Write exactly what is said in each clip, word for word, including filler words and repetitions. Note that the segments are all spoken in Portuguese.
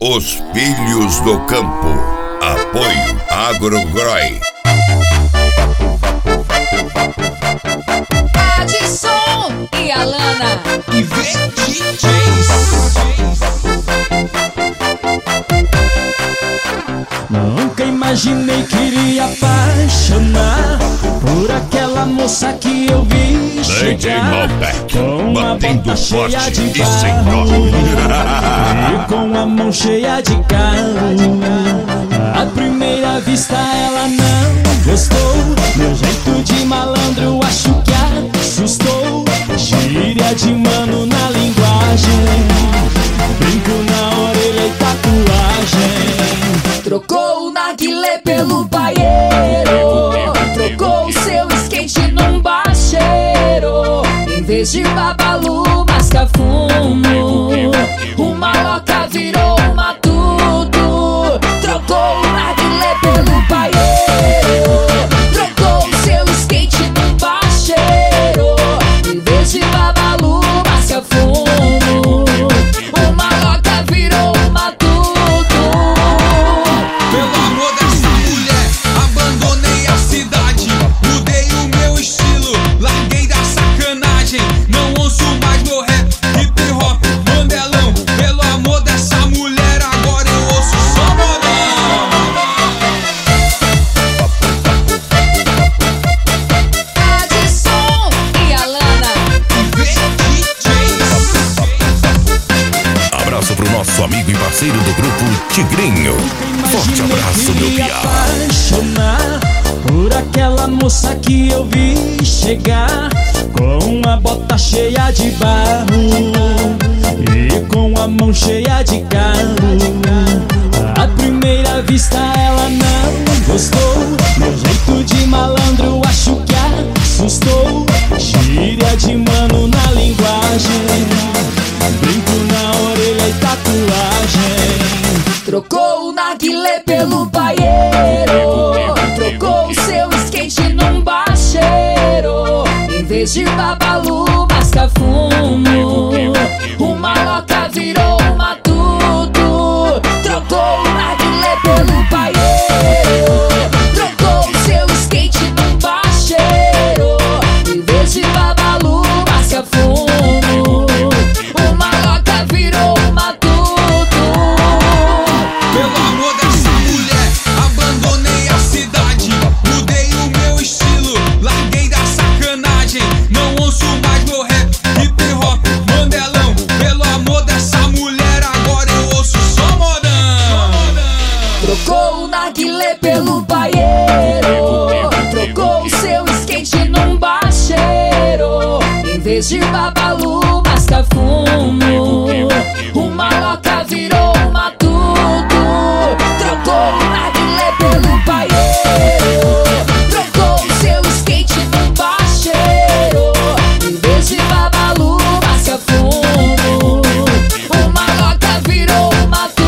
Os Filhos do Campo. Apoio Agrogrói. Adson e Alana e V D Js. Nunca imaginei que iria apaixonar por aquela moça que eu vi chegar com uma bota cheia de barro e com a mão cheia de carro. À primeira vista ela não gostou, meu jeito de malandro acho que assustou. Gíria de mano na linguagem, brinco na orelha e tatuagem. trocou o narguilé pelo paieiro, trocou o seu skate num bacheiro. Em vez de babalu, masca fumo, uma loca virou um matuto. Trocou o narguilé pelo paieiro, trocou o seu skate num bacheiro. Em vez de babalu, masca fumo, uma loca virou um matuto. Pelo amor dessa mulher, abandonei a cidade, mudei o meu estilo, larguei da sacanagem. Não ouço mais meu rap, hip hop, mandelão. Pelo amor dessa mulher, agora eu ouço só modão. Adson e Alana e V D Js. Abraço pro nosso amigo e parceiro do grupo Tigrinho. Forte abraço, meu Queria piá. apaixonar por aquela moça que eu vi chegar com uma bota cheia de barro e com a mão cheia de carro. À primeira vista ela não gostou, meu jeito de malandro acho que assustou. Gíria de mano na linguagem, brinco na orelha e tatuagem. trocou o narguilé pelo paieiro, trocou o seu skate num bacheiro. Em vez de babalu, masca fumo, uma loca virou um matuto. Trocou o narguilé pelo paieiro, trocou o seu skate num bacheiro. Em vez de babalu, masca fumo, uma loca virou um matuto. Pelo amor dessa mulher, abandonei a cidade, mudei o meu estilo, larguei da sacanagem. Não ouço mais meu rap, hip hop, mandelão. Pelo amor dessa mulher, agora eu ouço só modão. Trocou o narguilé pelo paieiro, trocou o seu skate num bacheiro. Em vez de babalu, masca fumo, uma loca virou um matuto. Trocou o narguilé pelo paieiro, trocou o seu skate num bacheiro. Em vez de babalu, masca fumo, uma loca virou um matuto.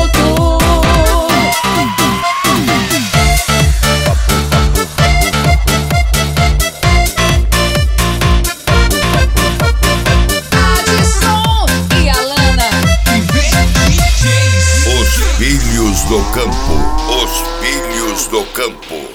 Adson e Alana E V D Js. Os Filhos do Campo. Os Filhos do Campo.